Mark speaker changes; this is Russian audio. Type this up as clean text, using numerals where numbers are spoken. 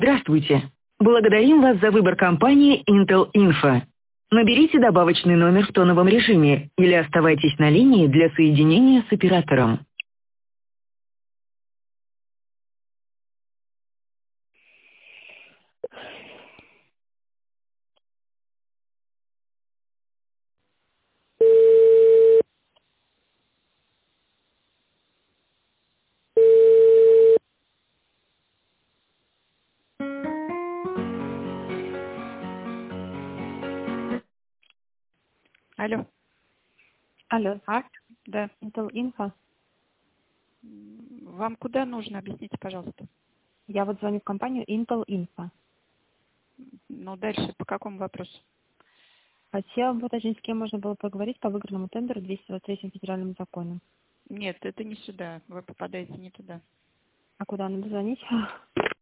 Speaker 1: Здравствуйте. Благодарим вас за выбор компании Intel Info. Наберите добавочный номер в тоновом режиме или оставайтесь на линии для соединения с оператором.
Speaker 2: Алло.
Speaker 3: Алло,
Speaker 2: Да.
Speaker 3: Intel Info.
Speaker 2: Вам куда нужно? Объясните, пожалуйста.
Speaker 3: Я вот звоню в компанию Intel Info.
Speaker 2: Ну, дальше по какому вопросу?
Speaker 3: Хотела бы уточнить, с кем можно было поговорить по выигранному тендеру 223 федеральному закону.
Speaker 2: Нет, это не сюда. Вы попадаете не туда.
Speaker 3: А куда надо звонить?